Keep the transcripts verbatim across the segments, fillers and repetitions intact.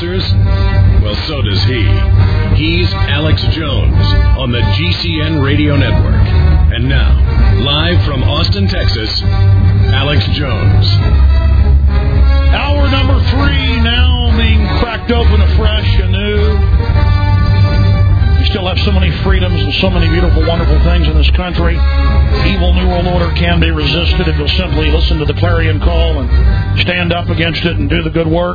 answers? Well, so does he. He's Alex Jones on the G C N Radio Network. And now, live from Austin, Texas, Alex Jones. Hour number three now being cracked open afresh, anew. We still have so many freedoms and so many beautiful, wonderful things in this country. Evil New World Order can be resisted if you'll simply listen to the clarion call and stand up against it and do the good work.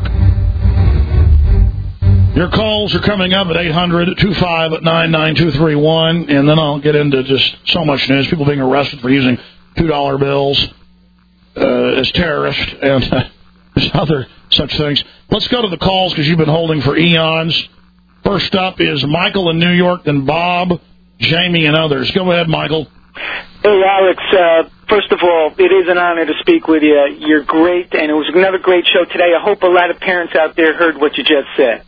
Your calls are coming up at eight hundred, two five nine, nine two three one, and then I'll get into just so much news. People being arrested for using two dollar bills uh, as terrorists and uh, other such things. Let's go to the calls because you've been holding for eons. First up is Michael in New York, then Bob, Jamie, and others. Go ahead, Michael. Hey, Alex. Uh, first of all, it is an honor to speak with you. You're great, and it was another great show today. I hope a lot of parents out there heard what you just said.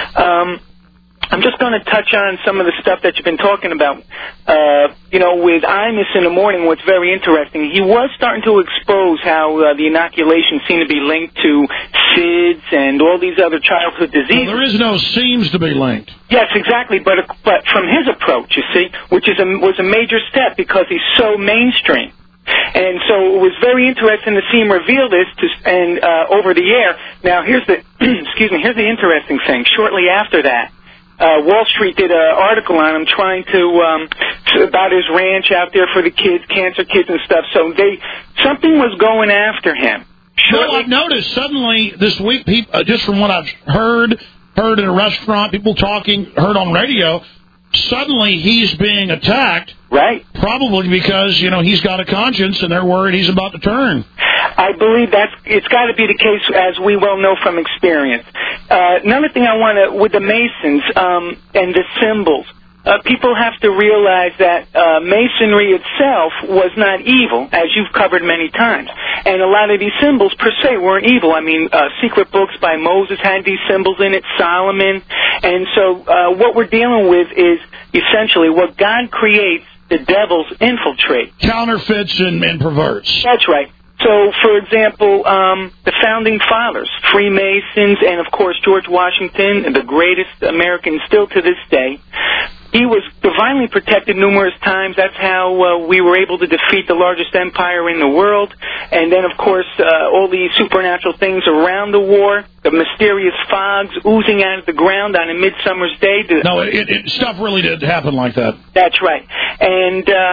Um, I'm just going to touch on some of the stuff that you've been talking about. Uh, you know, with Imus in the morning, what's very interesting, he was starting to expose how uh, the inoculation seemed to be linked to SIDS and all these other childhood diseases. Well, there is no seems to be linked. Yes, exactly, but but from his approach, you see, which is a, was a major step because he's so mainstream. And so it was very interesting to see him reveal this to, and uh, over the air. Now, here's the excuse me. Here's the interesting thing. Shortly after that, uh, Wall Street did an article on him trying to, um, to about his ranch out there for the kids, cancer kids and stuff. So they something was going after him. Shortly, well, I've noticed suddenly this week, people, uh, just from what I've heard, heard in a restaurant, people talking, heard on radio. Suddenly he's being attacked. Right. Probably because, you know, he's got a conscience and they're worried he's about to turn. I believe that's, it's got to be the case, as we well know from experience. Uh, another thing I want to, with the Masons um, and the symbols, uh, people have to realize that uh, Masonry itself was not evil, as you've covered many times. And a lot of these symbols, per se, weren't evil. I mean, uh, secret books by Moses had these symbols in it, Solomon. And so uh, what we're dealing with is essentially what God creates, the devils infiltrate. Counterfeits and, and perverts. That's right. So, for example, um, the Founding Fathers, Freemasons, and, of course, George Washington, the greatest American still to this day, he was divinely protected numerous times. That's how uh, we were able to defeat the largest empire in the world. And then, of course, uh, all these supernatural things around the war, the mysterious fogs oozing out of the ground on a midsummer's day. The, no, it, it, stuff really did happen like that. That's right. And uh,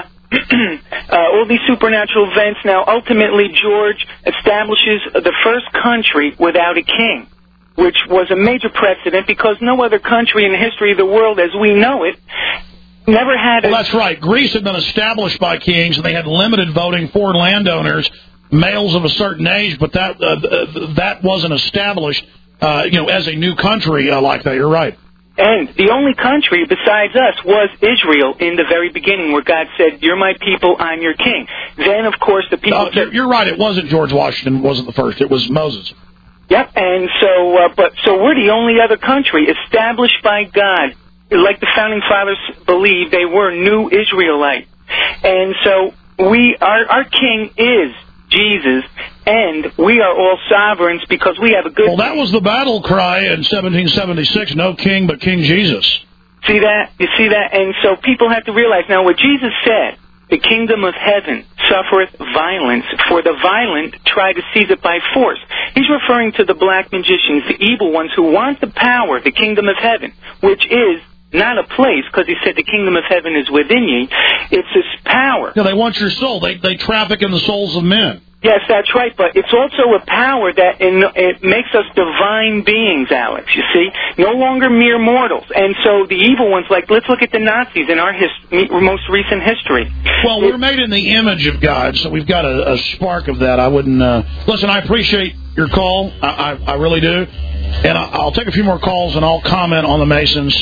uh, all these supernatural events. Now, ultimately, George establishes the first country without a king, which was a major precedent because no other country in the history of the world as we know it never had a... Well, that's right. Greece had been established by kings, and they had limited voting for landowners, males of a certain age, but that uh, that wasn't established, uh, you know, as a new country uh, like that. You're right. And the only country besides us was Israel in the very beginning, where God said, "You're my people, I'm your king." Then, of course, the people... Uh, you're, you're right. It wasn't George Washington. Wasn't the first. It was Moses. Yep, and so, uh, but so we're the only other country established by God, like the Founding Fathers believed they were new Israelite, and so we, our, our king is Jesus, and we are all sovereigns because we have a good... Well, that was the battle cry in seventeen seventy-six, no king but King Jesus. See that? You see that? And so people have to realize, now what Jesus said, the kingdom of heaven suffereth violence, for the violent try to seize it by force. He's referring to the black magicians, the evil ones who want the power, the kingdom of heaven, which is not a place, because he said the kingdom of heaven is within ye. It's this power. Yeah, they want your soul. They they traffic in the souls of men. Yes, that's right, but it's also a power that in, it makes us divine beings, Alex, you see, no longer mere mortals. And so the evil ones, like, let's look at the Nazis in our his, most recent history. Well, we're made in the image of God, so we've got a, a spark of that. I wouldn't... Uh, listen, I appreciate your call. I, I, I really do. And I, I'll take a few more calls, and I'll comment on the Masons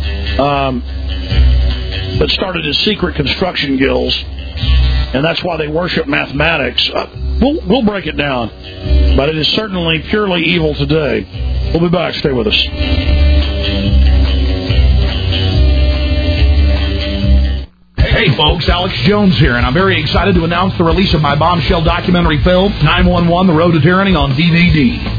um, that started as secret construction guilds. And that's why they worship mathematics. Uh, we'll, we'll break it down. But it is certainly purely evil today. We'll be back. Stay with us. Hey, folks, Alex Jones here, and I'm very excited to announce the release of my bombshell documentary film, nine one one, The Road to Tyranny, on D V D.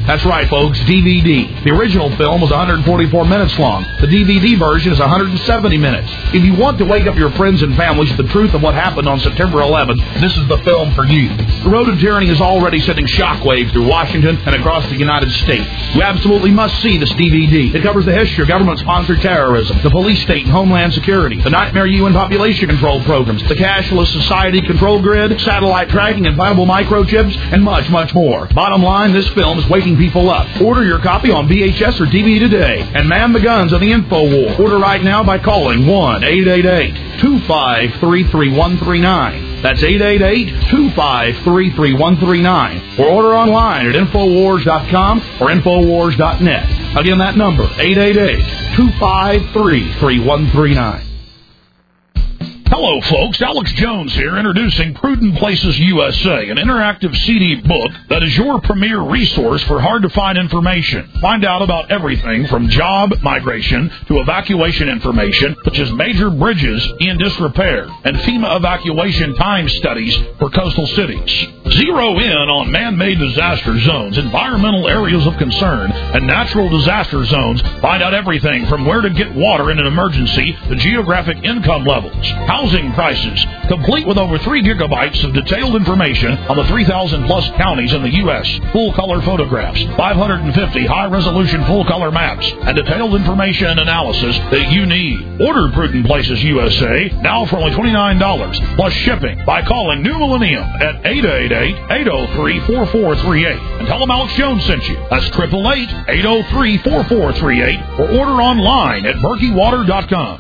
That's right, folks, D V D. The original film was one hundred forty-four minutes long. The D V D version is one hundred seventy minutes. If you want to wake up your friends and families with the truth of what happened on September eleventh, this is the film for you. The Road to Tyranny is already sending shockwaves through Washington and across the United States. You absolutely must see this D V D. It covers the history of government-sponsored terrorism, the police state and homeland security, the nightmare U N population control programs, the cashless society control grid, satellite tracking, implantable microchips, and much, much more. Bottom line, this film is waking people up. Order your copy on V H S or D V D today, and man the guns of the info war. Order right now by calling one eight eight eight, two five three, three one three nine. That's eight eight eight, two five three, three one three nine. Or order online at infowars dot com or infowars dot net. Again, that number, eight eight eight, two five three, three one three nine. Hello, folks. Alex Jones here, introducing Prudent Places U S A, an interactive C D book that is your premier resource for hard-to-find information. Find out about everything from job migration to evacuation information, such as major bridges in disrepair and FEMA evacuation time studies for coastal cities. Zero in on man-made disaster zones, environmental areas of concern, and natural disaster zones. Find out everything from where to get water in an emergency to geographic income levels, housing prices, complete with over three gigabytes of detailed information on the three thousand plus counties in the U S, full-color photographs, five hundred fifty high-resolution full-color maps, and detailed information and analysis that you need. Order Prudent Places U S A now for only twenty-nine dollars plus shipping by calling New Millennium at eight eight eight, eight oh three, four four three eight and tell them Alex Jones sent you. That's eight eight eight, eight oh three, four four three eight or order online at berkey water dot com.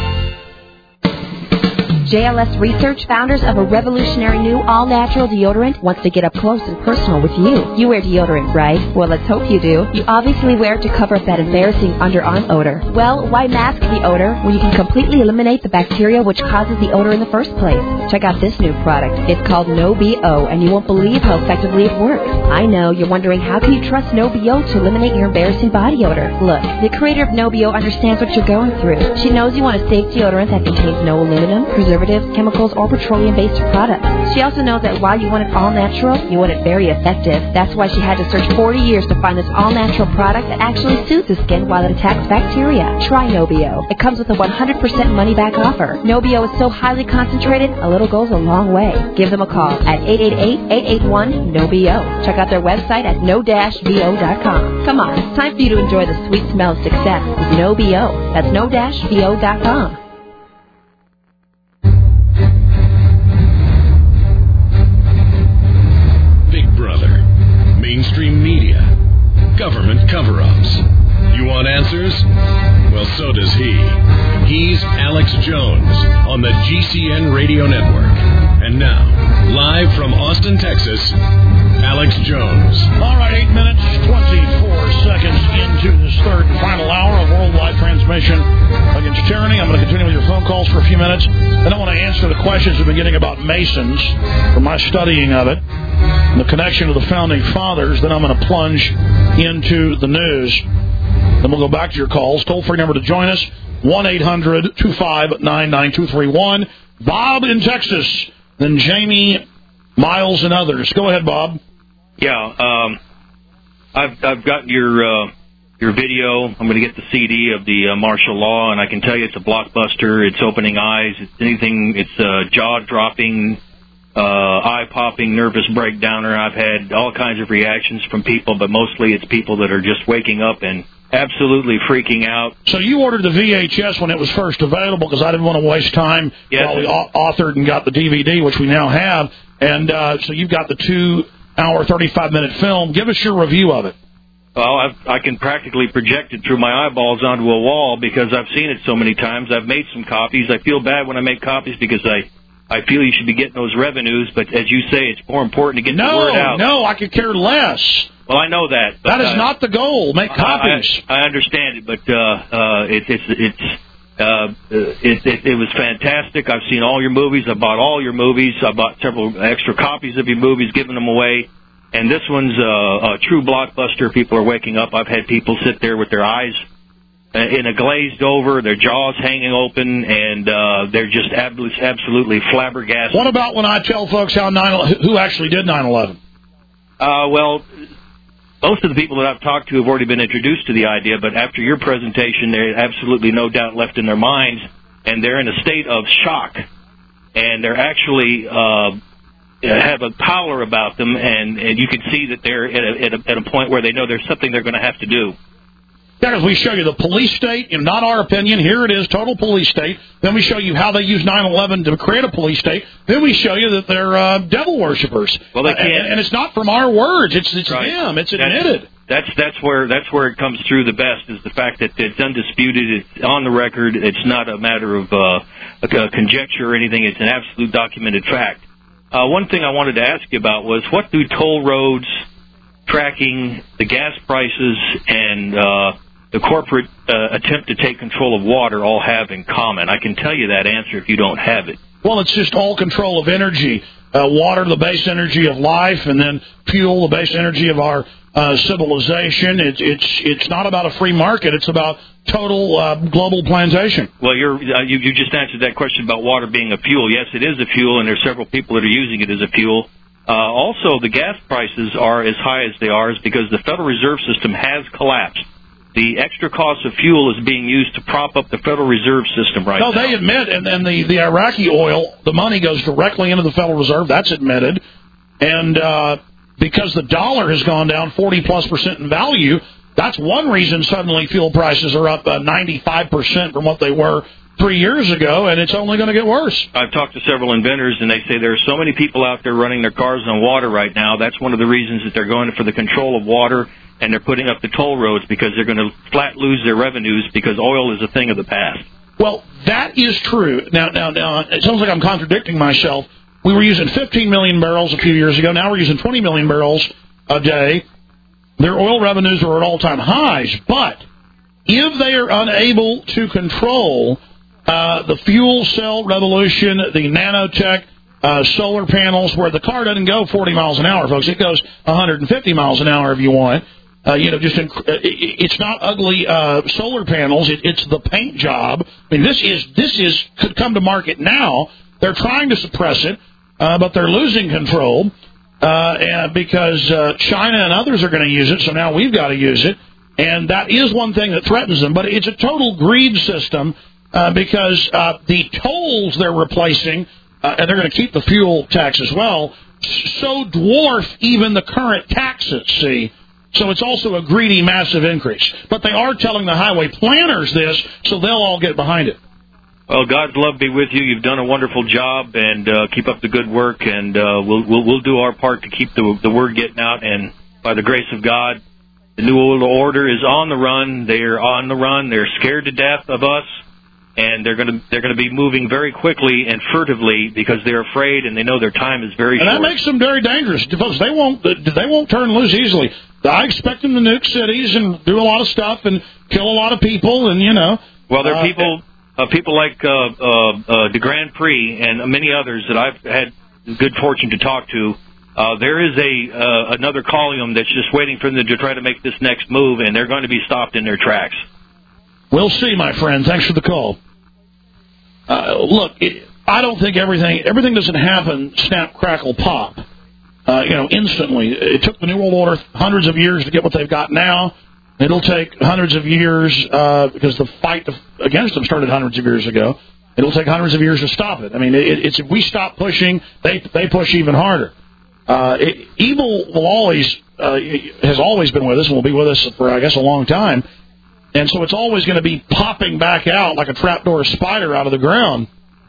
J L S Research, founders of a revolutionary new all-natural deodorant, wants to get up close and personal with you. You wear deodorant, right? Well, let's hope you do. You obviously wear it to cover up that embarrassing underarm odor. Well, why mask the odor when you can completely eliminate the bacteria which causes the odor in the first place? Check out this new product. It's called No B O, and you won't believe how effectively it works. I know, you're wondering, how can you trust No B O to eliminate your embarrassing body odor? Look, the creator of No B O understands what you're going through. She knows you want a safe deodorant that contains no aluminum, preservatives, chemicals, or petroleum-based products. She also knows that while you want it all natural, you want it very effective. That's why she had to search forty years to find this all-natural product that actually soothes the skin while it attacks bacteria. Try No B O. It comes with a one hundred percent money-back offer. No B O is so highly concentrated, a little goes a long way. Give them a call at eight eight eight, eight eight one, N O B O. Check out their website at no dash b o dot com. Come on, it's time for you to enjoy the sweet smell of success with No B O. That's no dash b o dot com. Mainstream media, government cover-ups. You want answers? Well, so does he. He's Alex Jones on the G C N Radio Network. And now, live from Austin, Texas, Alex Jones. All right, eight minutes, twenty-four seconds into this third and final hour of worldwide transmission against tyranny. I'm going to continue with your phone calls for a few minutes. Then I want to answer the questions we've been getting about Masons from my studying of it, and the connection to the Founding Fathers. Then I'm going to plunge into the news. Then we'll go back to your calls. Toll-free number to join us, one eight hundred, two five nine, nine two three one. Bob in Texas, then Jamie, Miles, and others. Go ahead, Bob. Yeah, um, I've I've got your uh, your video. I'm going to get the C D of the uh, martial law, and I can tell you it's a blockbuster. It's opening eyes. It's anything. It's uh, jaw-dropping, uh, eye-popping, nervous breakdowner. I've had all kinds of reactions from people, but mostly it's people that are just waking up and absolutely freaking out. So you ordered the V H S when it was first available because I didn't want to waste time yes, while we authored and got the D V D, which we now have. And uh, so you've got the two-hour, thirty-five-minute film. Give us your review of it. Well, I've, I can practically project it through my eyeballs onto a wall because I've seen it so many times. I've made some copies. I feel bad when I make copies because I, I feel you should be getting those revenues. But as you say, it's more important to get no, the word out. No, no, I could care less. Well, I know that. But that is uh, not the goal. Make copies. I, I understand it, but uh, uh, it, it's it's uh, it, it it was fantastic. I've seen all your movies. I bought all your movies. I bought several extra copies of your movies, giving them away. And this one's uh, a true blockbuster. People are waking up. I've had people sit there with their eyes in a glazed over, their jaws hanging open, and uh, they're just absolutely flabbergasted. What about when I tell folks how nine who actually did nine eleven? Uh, well, most of the people that I've talked to have already been introduced to the idea, but after your presentation, there's absolutely no doubt left in their minds, and they're in a state of shock, and they're actually uh, have a power about them, and, and you can see that they're at a, at, a, at a point where they know there's something they're going to have to do. Yeah, as we show you the police state, you know, not our opinion. Here it is, total police state. Then we show you how they use nine eleven to create a police state. Then we show you that they're uh, devil worshippers. Well, they can't. Uh, and, and it's not from our words. It's it's right. them. It's that's, admitted. That's that's where that's where it comes through the best is the fact that it's undisputed. It's on the record. It's not a matter of uh, a, a conjecture or anything. It's an absolute documented fact. Uh, one thing I wanted to ask you about was what do toll roads, tracking, the gas prices, and uh, the corporate uh, attempt to take control of water all have in common? I can tell you that answer if you don't have it. Well, it's just all control of energy. Uh, water, the base energy of life, and then fuel, the base energy of our uh, civilization. It's it's it's not about a free market. It's about total uh, global plantation. Well, you're, uh, you you just answered that question about water being a fuel. Yes, it is a fuel, and there's several people that are using it as a fuel. Uh, also, the gas prices are as high as they are is because the Federal Reserve System has collapsed. The extra cost of fuel is being used to prop up the Federal Reserve System right no, now. No, they admit, and then the, the Iraqi oil, the money goes directly into the Federal Reserve. That's admitted. And uh, because the dollar has gone down forty plus percent in value, that's one reason suddenly fuel prices are up uh, ninety-five percent from what they were three years ago, and it's only going to get worse. I've talked to several inventors, and they say there are so many people out there running their cars on water right now. That's one of the reasons that they're going for the control of water, and they're putting up the toll roads because they're going to flat lose their revenues because oil is a thing of the past. Well, that is true. Now, now, now, it sounds like I'm contradicting myself. We were using fifteen million barrels a few years ago. Now we're using twenty million barrels a day. Their oil revenues are at all-time highs, but if they are unable to control uh, the fuel cell revolution, the nanotech, uh, solar panels, where the car doesn't go forty miles an hour, folks. It goes one hundred fifty miles an hour if you want. Uh, you know, just in, it's not ugly uh, solar panels. It, it's the paint job. I mean, this is this is could come to market now. They're trying to suppress it, uh, but they're losing control uh, and because uh, China and others are going to use it. So now we've got to use it, and that is one thing that threatens them. But it's a total greed system uh, because uh, the tolls they're replacing, uh, and they're going to keep the fuel tax as well, so dwarf even the current taxes. See. So it's also a greedy, massive increase. But they are telling the highway planners this, so they'll all get behind it. Well, God's love be with you. You've done a wonderful job, and uh, keep up the good work, and uh, we'll, we'll we'll do our part to keep the the word getting out. And by the grace of God, the New World Order is on the run. They're on the run. They're scared to death of us, and they're going to they're going to be moving very quickly and furtively because they're afraid and they know their time is very and short. And that makes them very dangerous, folks. They won't they won't turn loose easily. I expect them to nuke cities and do a lot of stuff and kill a lot of people, and you know. Well, there are uh, people uh, people like uh, uh, uh, the Grand Prix and many others that I've had the good fortune to talk to. Uh, there is a uh, another column that's just waiting for them to try to make this next move, and they're going to be stopped in their tracks. We'll see, my friend. Thanks for the call. Uh, look, it, I don't think everything everything doesn't happen snap, crackle, pop. Uh, you know, instantly. It took the New World Order hundreds of years to get what they've got now. It'll take hundreds of years uh, because the fight against them started hundreds of years ago. It'll take hundreds of years to stop it. I mean, it, it's if we stop pushing, they they push even harder. Uh, it, evil will always uh, has always been with us and will be with us for I guess a long time. And so it's always going to be popping back out like a trapdoor spider out of the ground.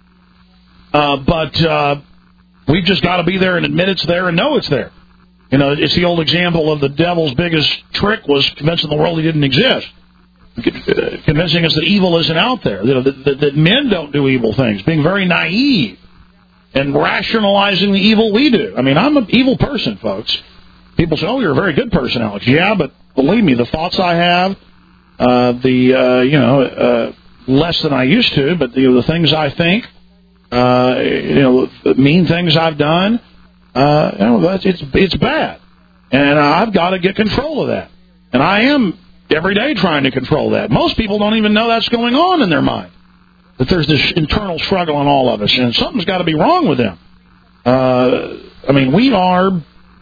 Uh, but uh, we've just got to be there and admit it's there and know it's there. You know, it's the old example of the devil's biggest trick was convincing the world he didn't exist. Convincing us that evil isn't out there, you know, that, that, that men don't do evil things, being very naive and rationalizing the evil we do. I mean, I'm an evil person, folks. People say, oh, you're a very good person, Alex. Yeah, but believe me, the thoughts I have, Uh, the, uh, you know, uh, less than I used to, but the, the things I think, uh, you know, the mean things I've done, uh, you know, that's, it's, it's bad. And I've got to get control of that. And I am every day trying to control that. Most people don't even know that's going on in their mind, that there's this internal struggle in all of us, and something's got to be wrong with them. Uh, I mean, we are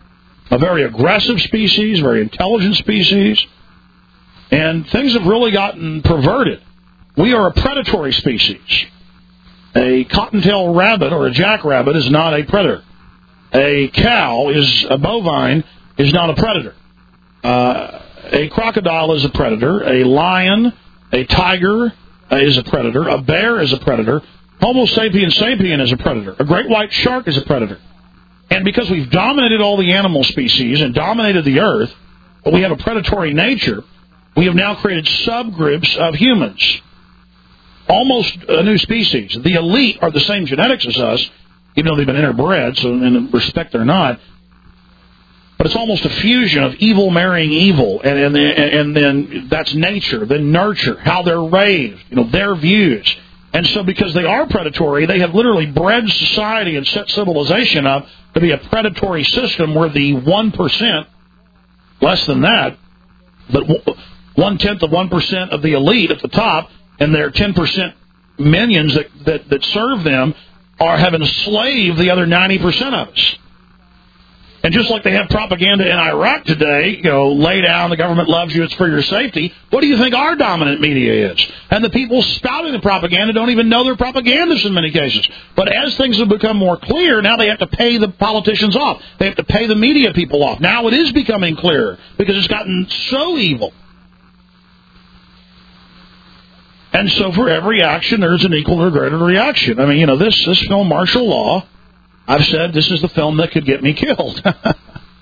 a very aggressive species, very intelligent species, and things have really gotten perverted. We are a predatory species. A cottontail rabbit or a jackrabbit is not a predator. A cow is a bovine is not a predator. Uh, a crocodile is a predator. A lion, a tiger uh, is a predator. A bear is a predator. Homo sapiens sapien is a predator. A great white shark is a predator. And because we've dominated all the animal species and dominated the earth, but we have a predatory nature, we have now created subgroups of humans. Almost a new species. The elite are the same genetics as us, even though they've been interbred, so in respect they're not. But it's almost a fusion of evil marrying evil, and, and, and then that's nature, then nurture, how they're raised, you know, their views. And so because they are predatory, they have literally bred society and set civilization up to be a predatory system where the one percent, less than that, but one-tenth of one percent of the elite at the top and their ten percent minions that, that, that serve them are have enslaved the other ninety percent of us. And just like they have propaganda in Iraq today, you know, lay down, the government loves you, it's for your safety, what do you think our dominant media is? And the people spouting the propaganda don't even know they're propagandists in many cases. But as things have become more clear, now they have to pay the politicians off. They have to pay the media people off. Now it is becoming clearer because it's gotten so evil. And so for every action, there's an equal or greater reaction. I mean, you know, this, this film, Martial Law, I've said this is the film that could get me killed. uh,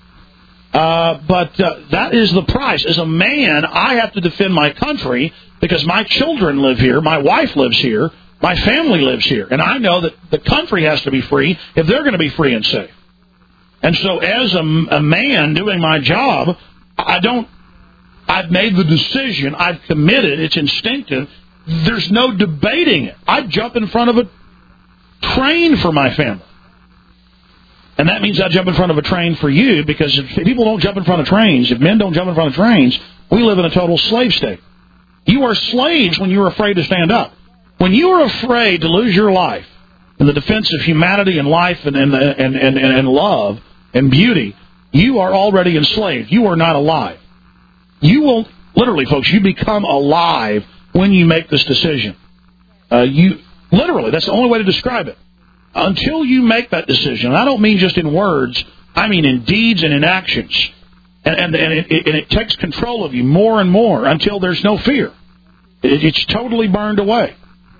but uh, that is the price. As a man, I have to defend my country because my children live here, my wife lives here, my family lives here. And I know that the country has to be free if they're going to be free and safe. And so as a, a man doing my job, I don't, I've made the decision, I've committed, it's instinctive. There's no debating it. I'd jump in front of a train for my family. And that means I jump in front of a train for you, because if people don't jump in front of trains, if men don't jump in front of trains, we live in a total slave state. You are slaves when you're afraid to stand up. When you are afraid to lose your life in the defense of humanity and life and, and, and, and, and love and beauty, you are already enslaved. You are not alive. You will, literally, folks, you become alive when you make this decision. Uh, you literally, that's the only way to describe it. Until you make that decision, and I don't mean just in words, I mean in deeds and in actions. And, and, and, it, and it takes control of you more and more until there's no fear. It, it's totally burned away.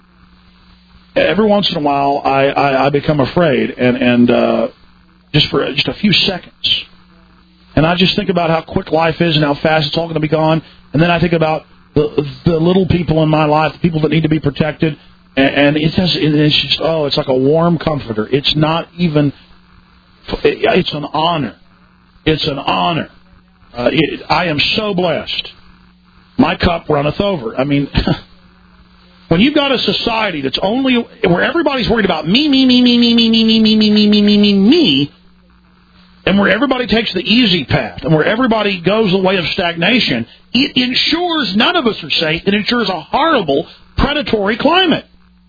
Every once in a while, I, I, I become afraid, and, and uh, just for just a few seconds. And I just think about how quick life is and how fast it's all going to be gone. And then I think about the, the little people in my life, the people that need to be protected. And it says it's just, oh, it's like a warm comforter. It's not even, it's an honor. It's an honor. Uh, it, I am so blessed. My cup runneth over. I mean, when you've got a society that's only, where everybody's worried about me, me, me, me, me, me, me, me, me, me, me, me, me, me, me, and where everybody takes the easy path, and where everybody goes the way of stagnation, it ensures none of us are safe. It ensures a horrible, predatory climate.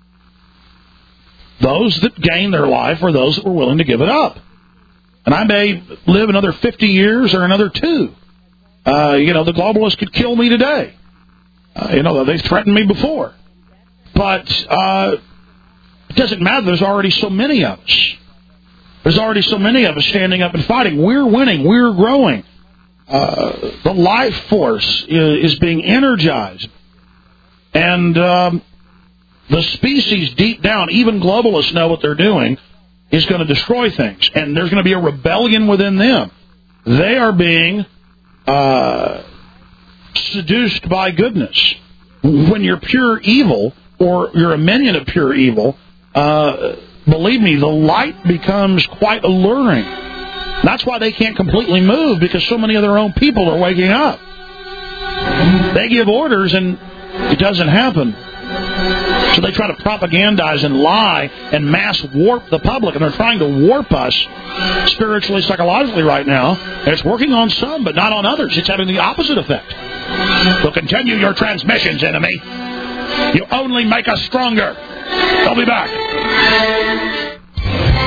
Those that gain their life are those that were willing to give it up. And I may live another fifty years or another two. Uh, you know, the globalists could kill me today. Uh, you know, they've threatened me before. But uh, it doesn't matter. There's already so many of us. There's already so many of us standing up and fighting. We're winning. We're growing. Uh, the life force is, is being energized. And Um, the species deep down, even globalists know what they're doing, is going to destroy things. And there's going to be a rebellion within them. They are being uh, seduced by goodness. When you're pure evil, or you're a minion of pure evil, uh, believe me, the light becomes quite alluring. That's why they can't completely move, because so many of their own people are waking up. They give orders and it doesn't happen. So they try to propagandize and lie and mass warp the public, and they're trying to warp us spiritually, psychologically right now. And it's working on some, but not on others. It's having the opposite effect. So continue your transmissions, enemy. You only make us stronger. I'll be back.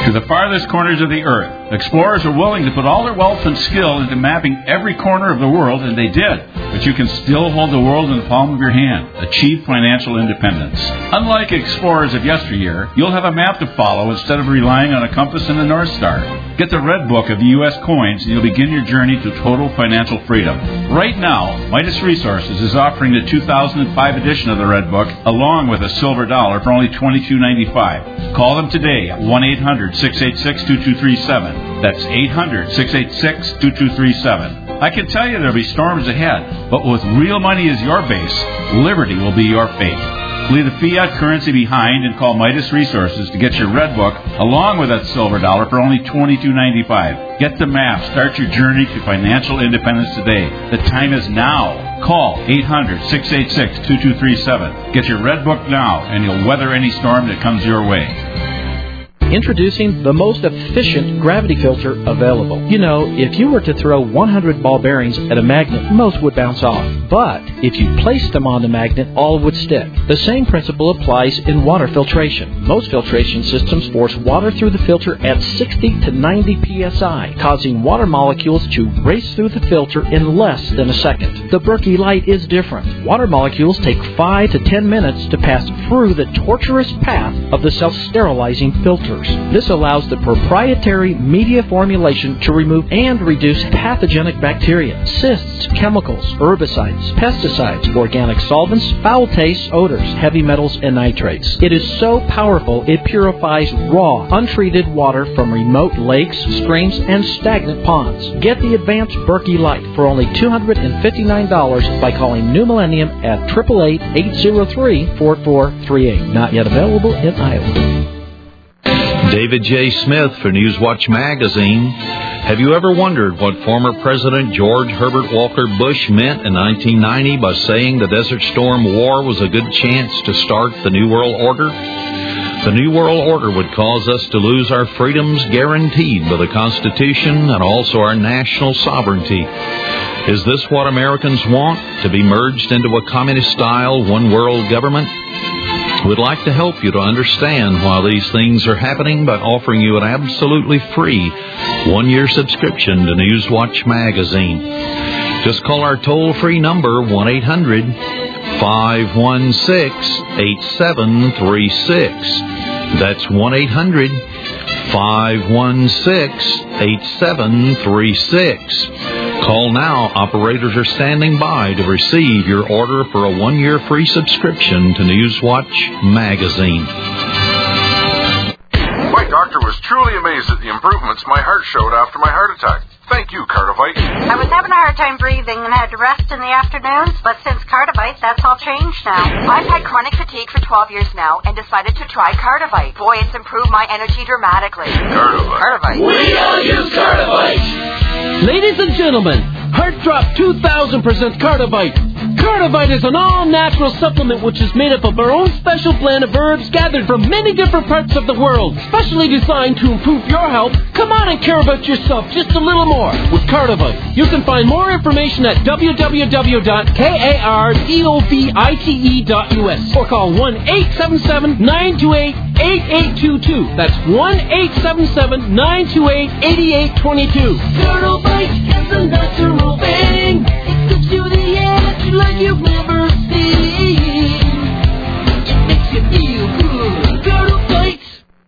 to the farthest corners of the earth. Explorers are willing to put all their wealth and skill into mapping every corner of the world, and they did. But you can still hold the world in the palm of your hand. Achieve financial independence. Unlike explorers of yesteryear, you'll have a map to follow instead of relying on a compass and a North Star. Get the Red Book of the U S coins, and you'll begin your journey to total financial freedom. Right now, Midas Resources is offering the two thousand five edition of the Red Book, along with a silver dollar, for only twenty-two ninety-five. Call them today at one eight hundred six eight six two two three seven. That's eight hundred six eight six two two three seven. I can tell you there'll be storms ahead, but with real money as your base, liberty will be your fate. Leave the fiat currency behind and call Midas Resources to get your Red Book along with that silver dollar for only twenty-two ninety-five. Get the map. Start your journey to financial independence today. The time is now. Call eight hundred six eight six two two three seven. Get your Red Book now, and you'll weather any storm that comes your way. Introducing the most efficient gravity filter available. You know, if you were to throw one hundred ball bearings at a magnet, most would bounce off. But if you placed them on the magnet, all would stick. The same principle applies in water filtration. Most filtration systems force water through the filter at sixty to ninety P S I, causing water molecules to race through the filter in less than a second. The Berkey Light is different. Water molecules take five to ten minutes to pass through the tortuous path of the self-sterilizing filter. This allows the proprietary media formulation to remove and reduce pathogenic bacteria, cysts, chemicals, herbicides, pesticides, organic solvents, foul tastes, odors, heavy metals, and nitrates. It is so powerful it purifies raw, untreated water from remote lakes, streams, and stagnant ponds. Get the advanced Berkey Light for only two hundred fifty-nine dollars by calling New Millennium at eight eight eight, eight zero three, four four three eight. Not yet available in Iowa. David J. Smith for Newswatch Magazine. Have you ever wondered what former President George Herbert Walker Bush meant in nineteen ninety by saying the Desert Storm War was a good chance to start the New World Order? The New World Order would cause us to lose our freedoms guaranteed by the Constitution and also our national sovereignty. Is this what Americans want, to be merged into a communist-style one-world government? We'd like to help you to understand why these things are happening by offering you an absolutely free one-year subscription to Newswatch Magazine. Just call our toll-free number, one eight hundred five one six eight seven three six. That's one eight hundred five one six eight seven three six. Call now. Operators are standing by to receive your order for a one-year free subscription to Newswatch Magazine. My doctor was truly amazed at the improvements my heart showed after my heart attack. Thank you, Cardivite. I was having a hard time breathing and had to rest in the afternoons, but since Cardivite, that's all changed now. I've had chronic fatigue for twelve years now and decided to try Cardivite. Boy, it's improved my energy dramatically. Cardivite. Cardivite. We all use Cardivite. Ladies and gentlemen, Heart Drop two thousand presents Cardivite. Cardivite is an all-natural supplement which is made up of our own special blend of herbs gathered from many different parts of the world, specially designed to improve your health. Come on and care about yourself just a little more with Cardivite. You can find more information at w w w dot cardivite dot u s or call one eight seven seven nine two eight eight eight two two. That's one eight seven seven nine two eight eight eight two two. Cardivite is a natural thing. It gives you the energy like you've never seen. It makes you feel good. Cardivite.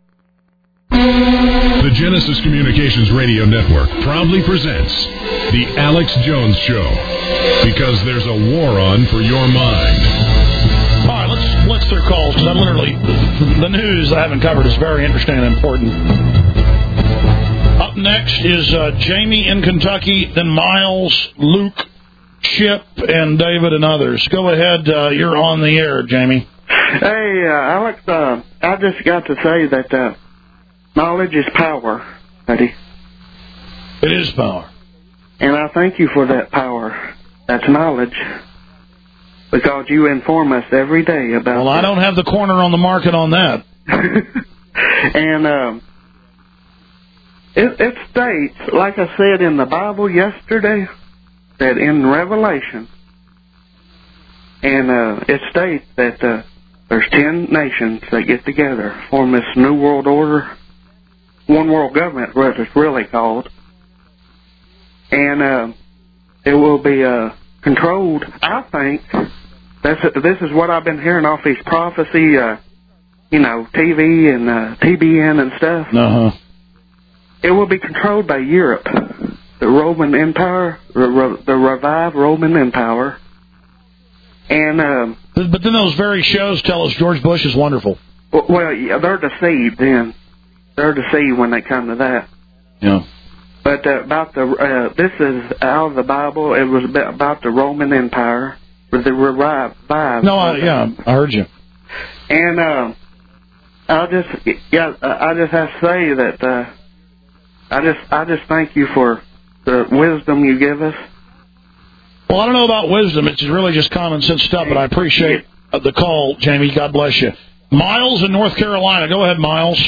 The Genesis Communications Radio Network proudly presents The Alex Jones Show, because there's a war on for your mind. All right, let's let's through calls, because I'm literally, the news I haven't covered is very interesting and important. Up next is uh, Jamie in Kentucky, then Miles, Luke, Chip, and David, and others. Go ahead, uh, you're on the air, Jamie. Hey, uh, Alex, uh, I just got to say that uh, knowledge is power, buddy. It is power. And I thank you for that power. That's knowledge. Because you inform us every day about Well, I that. don't have the corner on the market on that. And um, it, it states, like I said in the Bible yesterday, that in Revelation, and uh, it states that uh, there's ten nations that get together, form this New World Order. one world government, what it's really called. And uh, it will be uh, controlled, I think. That's, this is what I've been hearing off these prophecy, uh, you know, T V and uh, T B N and stuff. Uh-huh. It will be controlled by Europe, the Roman Empire, the revived Roman Empire. And um, but, but then those very shows tell us George Bush is wonderful. Well, yeah, they're deceived then. They're deceived when they come to that. Yeah. But uh, about the uh, this is out of the Bible. It was about the Roman Empire, with the revived. No, I, yeah, I heard you. And uh, I'll just yeah, I just have to say that uh, I just I just thank you for the wisdom you give us. Well, I don't know about wisdom. It's really just common sense stuff, but I appreciate the call, Jamie. God bless you. Miles in North Carolina. Go ahead, Miles.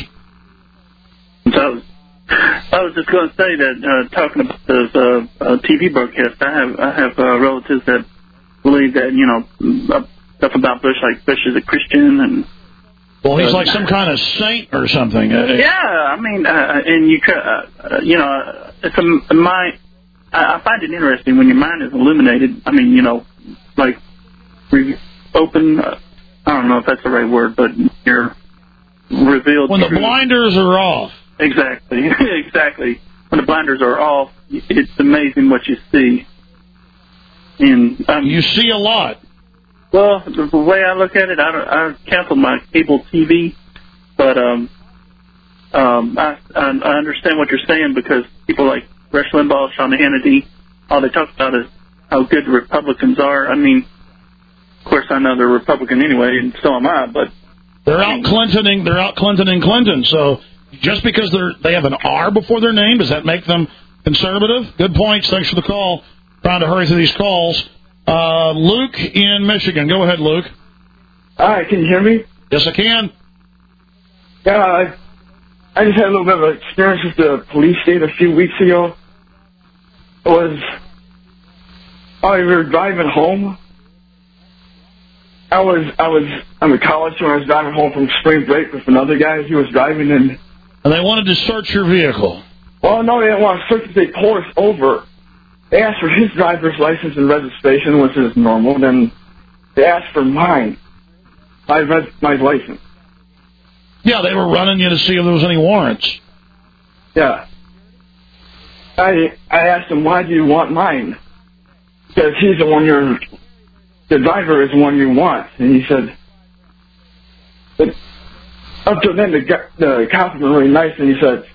So, I was just going to say that uh, talking about those uh, uh, T V broadcasts, I have I have uh, relatives that believe that, you know, uh, stuff about Bush, like Bush is a Christian. And well, he's uh, like some kind of saint or something. Yeah, I mean, uh, and you, uh, you know, it's a mind. I find it interesting when your mind is illuminated. I mean, you know, like re- open. Uh, I don't know if that's the right word, but you're revealed. When the blinders are off. Exactly, exactly. When the blinders are off, it's amazing what you see. And um, you see a lot. Well, the way I look at it, I, don't, I cancel my cable T V, but um, um, I, I I understand what you're saying, because people like Rush Limbaugh, Sean Hannity, all they talk about is how good the Republicans are. I mean, of course, I know they're Republican anyway, and so am I. But they're out Clintoning. They're out Clintoning Clinton. So just because they're they have an R before their name, does that make them conservative? Good points. Thanks for the call. Trying to hurry through these calls. Uh, Luke in Michigan. Go ahead, Luke. Hi, can you hear me? Yes, I can. Yeah, I, I just had a little bit of an experience with the police state a few weeks ago. It was, oh, we were driving home. I was, I was, I'm a college student. I was driving home from spring break with another guy. He was driving in. And they wanted to search your vehicle. Well, no, they didn't want to search it. They pulled us over. They asked for his driver's license and registration, which is normal. Then they asked for mine, my res- my license. Yeah, they were running you to see if there was any warrants. Yeah. I I asked him, why do you want mine? Because he's the one you're, the driver is the one you want. And he said, but up to then the, the cops were really nice, and he said,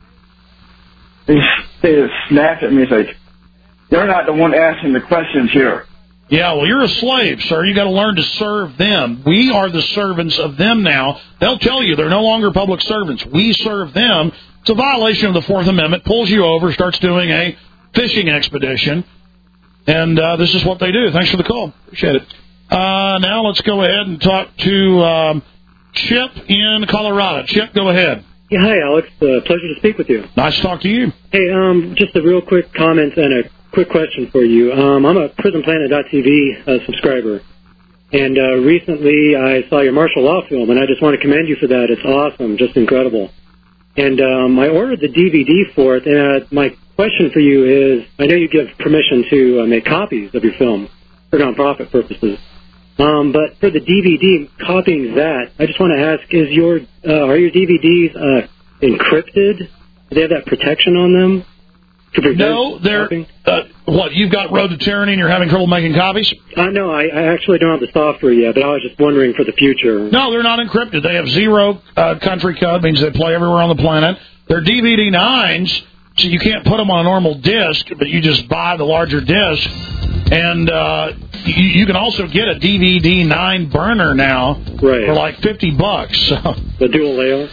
they, they just snapped at me. He's like, you're not the one asking the questions here. Yeah, well, you're a slave, sir. You got to learn to serve them. We are the servants of them now. They'll tell you they're no longer public servants. We serve them. It's a violation of the Fourth Amendment. Pulls you over, starts doing a fishing expedition, and uh, this is what they do. Thanks for the call. Appreciate it. Uh, now let's go ahead and talk to um, Chip in Colorado. Chip, go ahead. Yeah, hi, Alex. Uh, pleasure to speak with you. Nice to talk to you. Hey, um, just a real quick comment and a quick question for you. Um, I'm a prison planet dot t v uh, subscriber, and uh, recently I saw your martial law film, and I just want to commend you for that. It's awesome, just incredible. And um, I ordered the D V D for it, and uh, my question for you is, I know you give permission to uh, make copies of your film for nonprofit purposes, um, but for the D V D, copying that, I just want to ask, is your uh, are your D V Ds uh, encrypted? Do they have that protection on them? No, they're, uh, what, you've got Road to Tyranny and you're having trouble making copies? Uh, no, I, I actually don't have the software yet, but I was just wondering for the future. No, they're not encrypted. They have zero uh, country code, means they play everywhere on the planet. They're D V D nines, so you can't put them on a normal disc, but you just buy the larger disc. And uh, you, you can also get a D V D nine burner now right. for like fifty bucks. So. The dual layer?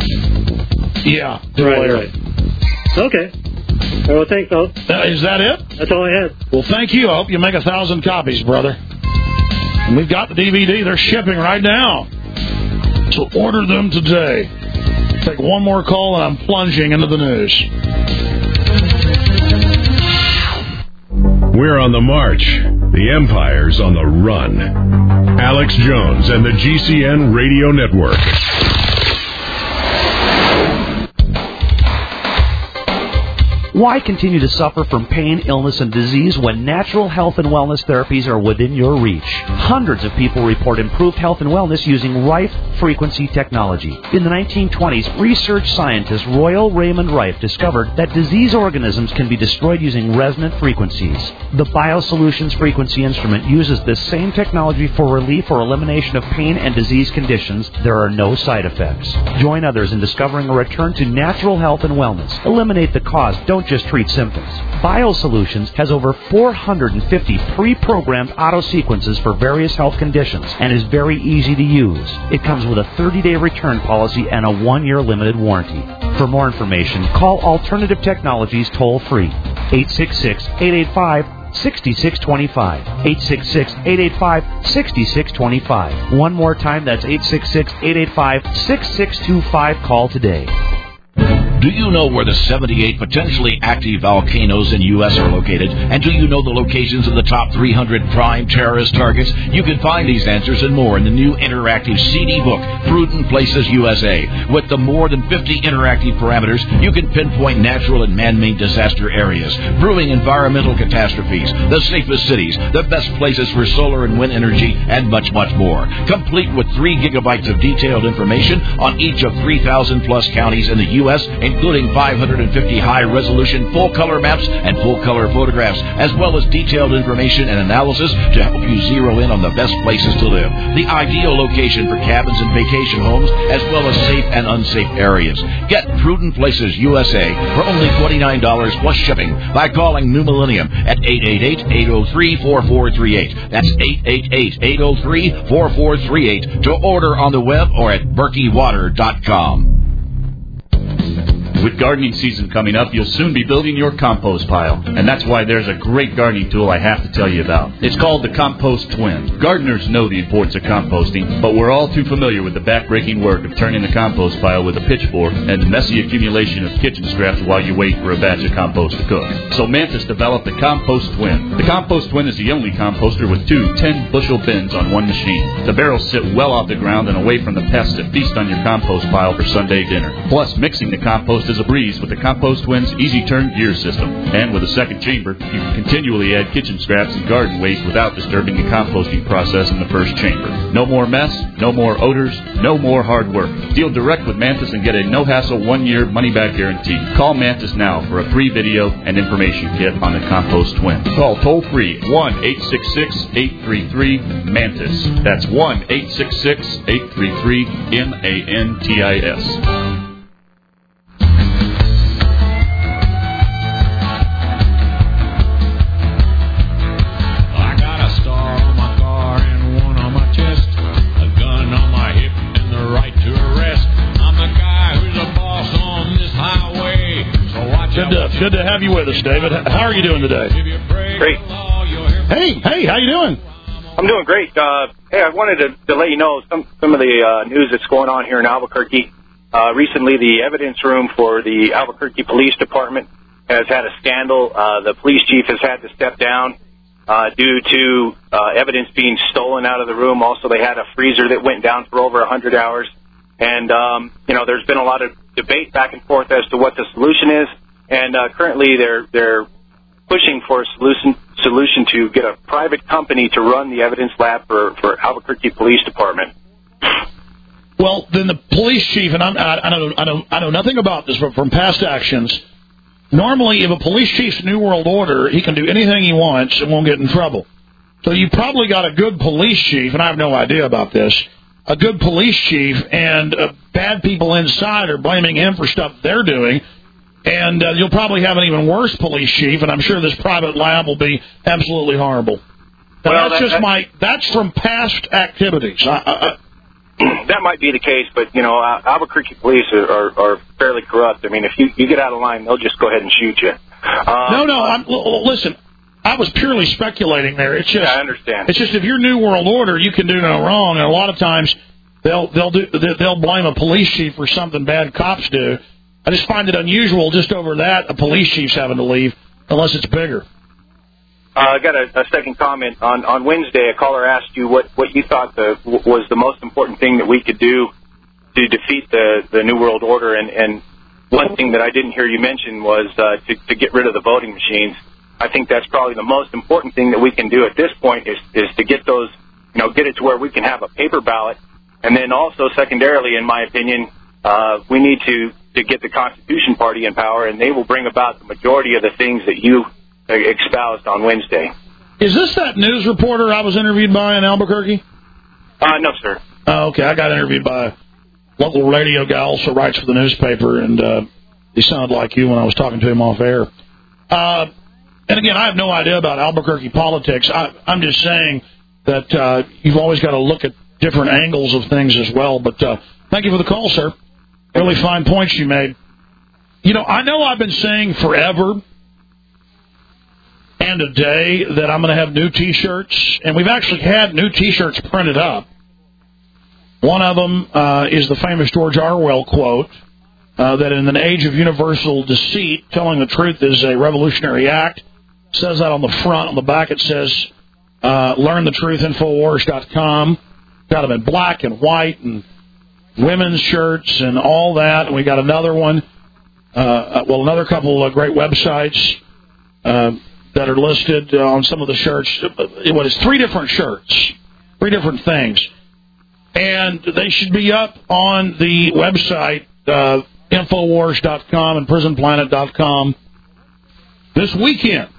Yeah, dual right, layer. Right. Okay. Well, thanks, Al. Uh, is that it? That's all I had. Well, thank you. I hope you make a thousand copies, brother. And we've got the D V D. They're shipping right now. So order them today. Take one more call, and I'm plunging into the news. We're on the march. The Empire's on the run. Alex Jones and the G C N Radio Network. Why continue to suffer from pain, illness, and disease when natural health and wellness therapies are within your reach? Hundreds of people report improved health and wellness using Rife frequency technology. In the nineteen twenties, research scientist Royal Raymond Rife discovered that disease organisms can be destroyed using resonant frequencies. The BioSolutions frequency instrument uses this same technology for relief or elimination of pain and disease conditions. There are no side effects. Join others in discovering a return to natural health and wellness. Eliminate the cause. Don't just treat symptoms. BioSolutions has over four hundred fifty pre-programmed auto sequences for various health conditions and is very easy to use. It comes with a thirty-day return policy and a one-year limited warranty. For more information, call Alternative Technologies toll-free, eight six six, eight eight five, six six two five, eight six six, eight eight five, six six two five. One more time, that's eight six six, eight eight five, six six two five. Call today. Do you know where the seventy-eight potentially active volcanoes in U S are located? And do you know the locations of the top three hundred prime terrorist targets? You can find these answers and more in the new interactive C D book, Prudent Places U S A. With the more than fifty interactive parameters, you can pinpoint natural and man-made disaster areas, brewing environmental catastrophes, the safest cities, the best places for solar and wind energy, and much, much more. Complete with three gigabytes of detailed information on each of three thousand plus counties in the U S, including five hundred fifty high-resolution full-color maps and full-color photographs, as well as detailed information and analysis to help you zero in on the best places to live, the ideal location for cabins and vacation homes, as well as safe and unsafe areas. Get Prudent Places U S A for only twenty-nine dollars plus shipping by calling New Millennium at eight eight eight, eight zero three, four four three eight. That's eight eight eight, eight zero three, four four three eight to order on the web or at berkey water dot com. With gardening season coming up, you'll soon be building your compost pile. And that's why there's a great gardening tool I have to tell you about. It's called the Compost Twin. Gardeners know the importance of composting, but we're all too familiar with the back-breaking work of turning the compost pile with a pitchfork and the messy accumulation of kitchen scraps while you wait for a batch of compost to cook. So Mantis developed the Compost Twin. The Compost Twin is the only composter with two ten-bushel bins on one machine. The barrels sit well off the ground and away from the pests that feast on your compost pile for Sunday dinner. Plus, mixing the compost is a breeze with the Compost Twin's easy turn gear system. And with a second chamber, you can continually add kitchen scraps and garden waste without disturbing the composting process in the first chamber. No more mess, no more odors, no more hard work. Deal direct with Mantis and get a no-hassle one-year money-back guarantee. Call Mantis now for a free video and information kit on the Compost Twin. Call toll-free one eight six six, eight three three, MANTIS. That's one eight six six, eight three three, M A N T I S. Good to, good to have you with us, David. How are you doing today? Great. Hey, hey, how you doing? I'm doing great. Uh, hey, I wanted to, to let you know some some of the uh, news that's going on here in Albuquerque. Uh, recently, the evidence room for the Albuquerque Police Department has had a scandal. Uh, the police chief has had to step down uh, due to uh, evidence being stolen out of the room. Also, they had a freezer that went down for over one hundred hours. And, um, you know, there's been a lot of debate back and forth as to what the solution is. And uh, currently they're they're pushing for a solution solution to get a private company to run the evidence lab for, for Albuquerque Police Department. Well, then the police chief, and I'm, I, I, know, I, know, I know nothing about this, but from past actions, normally if a police chief's New World Order, he can do anything he wants and won't get in trouble. So you probably got a good police chief, and I have no idea about this, a good police chief, and uh, bad people inside are blaming him for stuff they're doing. And uh, you'll probably have an even worse police chief, and I'm sure this private lab will be absolutely horrible. But well, that's that, just that, my that's from past activities. I, I, that might be the case, but you know, Albuquerque police are, are, are fairly corrupt. I mean, if you, you get out of line, they'll just go ahead and shoot you. Um, no, no. I'm, l- listen, I was purely speculating there. It's just yeah, I understand. It's just if you're New World Order, you can do no wrong, and a lot of times they'll they'll do they'll blame a police chief for something bad cops do. I just find it unusual just over that a police chief's having to leave, unless it's bigger. Uh, I got a, a second comment. On, on Wednesday, a caller asked you what, what you thought the, was the most important thing that we could do to defeat the, the New World Order. And, and one thing that I didn't hear you mention was uh, to, to get rid of the voting machines. I think that's probably the most important thing that we can do at this point is, is to get those, you know, get it to where we can have a paper ballot. And then also, secondarily, in my opinion, uh, we need to, to get the Constitution Party in power, and they will bring about the majority of the things that you espoused on Wednesday. Is this that news reporter I was interviewed by in Albuquerque? Uh, no, sir. Oh, okay. I got interviewed by a local radio guy, also writes for the newspaper, and uh, he sounded like you when I was talking to him off air. Uh, and again, I have no idea about Albuquerque politics. I, I'm just saying that uh, you've always got to look at different angles of things as well. But uh, thank you for the call, sir. Really fine points you made. You know, I know I've been saying forever and a day that I'm going to have new T-shirts, and we've actually had new T-shirts printed up. One of them uh, is the famous George Orwell quote, uh, that in an age of universal deceit, telling the truth is a revolutionary act. It says that on the front. On the back it says, uh, learn the truth, Infowars dot com. Got them in black and white and women's shirts and all that. And we got another one, uh, well, another couple of great websites uh, that are listed on some of the shirts. What is three different shirts, three different things. And they should be up on the website, uh, Infowars dot com and Prison Planet dot com this weekend.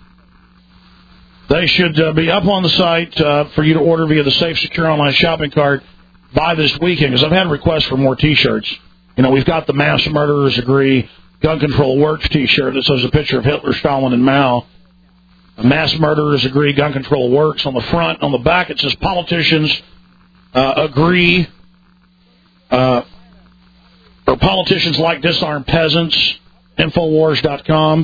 They should uh, be up on the site uh, for you to order via the safe, secure online shopping cart by this weekend, because I've had requests for more T-shirts. You know, we've got the Mass Murderers Agree Gun Control Works T-shirt that shows a picture of Hitler, Stalin, and Mao. Mass Murderers Agree Gun Control Works on the front. On the back it says Politicians uh, Agree, uh, or Politicians Like Disarmed Peasants, Infowars dot com.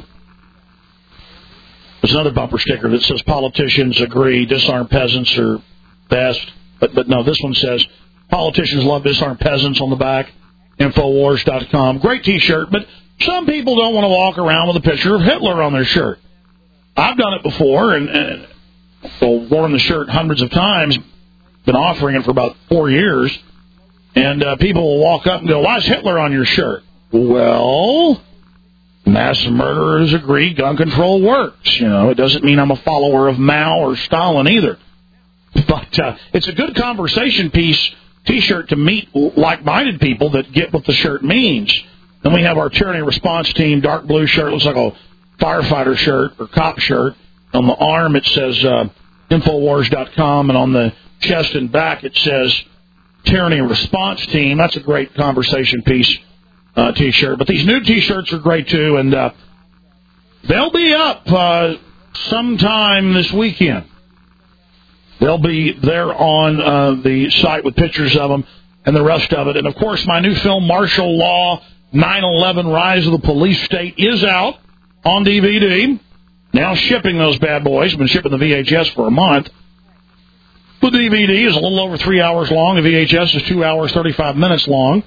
There's another bumper sticker that says Politicians Agree, Disarmed Peasants are best. But, but no, this one says Politicians Love Disarmed Peasants on the back, Infowars dot com. Great T-shirt, but some people don't want to walk around with a picture of Hitler on their shirt. I've done it before, and, and well, worn the shirt hundreds of times, been offering it for about four years, and uh, people will walk up and go, why is Hitler on your shirt? Well, Mass Murderers Agree Gun Control Works. You know, it doesn't mean I'm a follower of Mao or Stalin either. But uh, it's a good conversation piece T-shirt to meet like-minded people that get what the shirt means. Then we have our Tyranny Response Team dark blue shirt. Looks like a firefighter shirt or cop shirt. On the arm it says uh, Infowars dot com, and on the chest and back it says Tyranny Response Team. That's a great conversation piece uh, T-shirt. But these new T-shirts are great too, and uh, they'll be up uh, sometime this weekend. They'll be there on uh, the site with pictures of them and the rest of it. And, of course, my new film, Martial Law, nine eleven Rise of the Police State, is out on D V D. Now shipping those bad boys. I've been shipping the V H S for a month. The D V D is a little over three hours long. The V H S is two hours, thirty-five minutes long.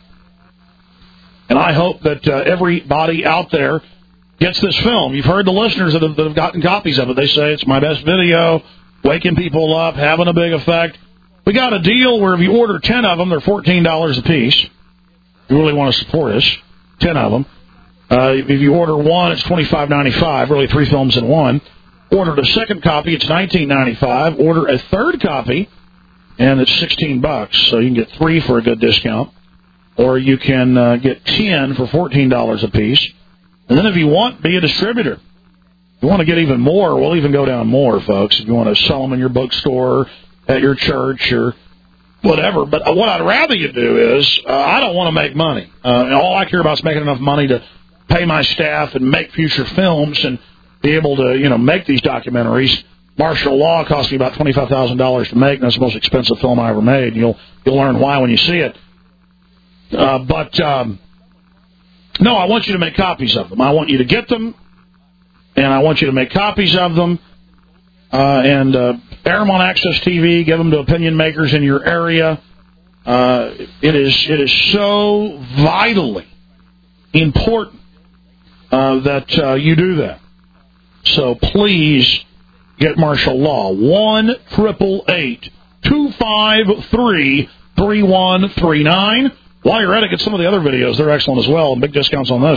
And I hope that uh, everybody out there gets this film. You've heard the listeners that have, that have gotten copies of it. They say it's my best video, waking people up, having a big effect. We got a deal where if you order ten of them, they're fourteen dollars a piece. If you really want to support us, ten of them. Uh, if you order one, it's twenty-five ninety-five, really three films in one. Order a second copy, it's nineteen ninety-five. Order a third copy, and it's sixteen bucks. So you can get three for a good discount. Or you can uh, get ten for fourteen dollars a piece. And then if you want, be a distributor. If you want to get even more, we'll even go down more, folks. If you want to sell them in your bookstore, at your church, or whatever. But what I'd rather you do is, uh, I don't want to make money. Uh, all I care about is making enough money to pay my staff and make future films and be able to, you know, make these documentaries. Martial Law cost me about twenty-five thousand dollars to make, and that's the most expensive film I ever made. You'll you'll learn why when you see it. Uh, but, um, no, I want you to make copies of them. I want you to get them, and I want you to make copies of them, uh, and uh, air them on Access T V, give them to opinion makers in your area. Uh, it is it is so vitally important uh, that uh, you do that. So please get Martial Law. one eight eight eight, two five three, three one three nine. While you're at it, get some of the other videos. They're excellent as well, and big discounts on those.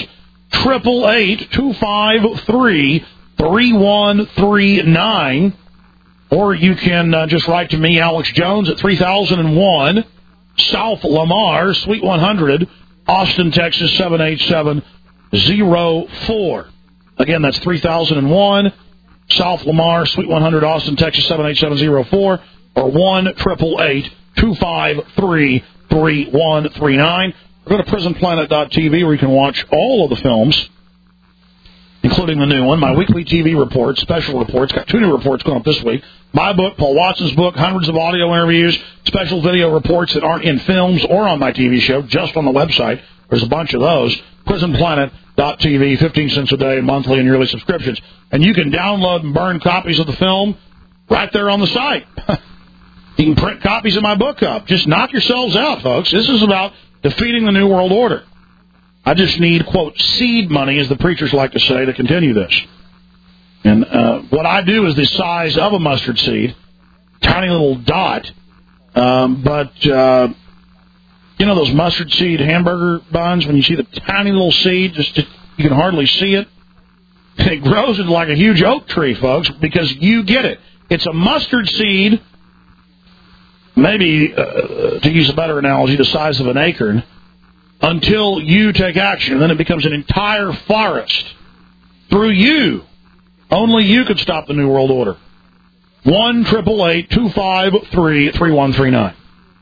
triple eight, two five three, three one three nine. Or you can uh, just write to me, Alex Jones, at three thousand one South Lamar, Suite one hundred, Austin, Texas, seven eight seven zero four. Again, that's three thousand one South Lamar, Suite one hundred, Austin, Texas, seven eight seven zero four, or one eight eight eight, two five three, three one three nine. Or go to prison planet dot t v where you can watch all of the films, including the new one, my weekly T V reports, special reports. Got two new reports going up this week. My book, Paul Watson's book, hundreds of audio interviews, special video reports that aren't in films or on my T V show, just on the website. There's a bunch of those. prison planet dot t v, fifteen cents a day, monthly and yearly subscriptions. And you can download and burn copies of the film right there on the site. You can print copies of my book up. Just knock yourselves out, folks. This is about defeating the New World Order. I just need, quote, seed money, as the preachers like to say, to continue this. And uh, what I do is the size of a mustard seed, tiny little dot. Um, but, uh, you know those mustard seed hamburger buns, when you see the tiny little seed, just to, you can hardly see it? It grows into like a huge oak tree, folks, because you get it. It's a mustard seed, maybe, uh, to use a better analogy, the size of an acorn, until you take action. And then it becomes an entire forest through you. Only you could stop the New World Order. one eight eight eight, two five three, three one three nine.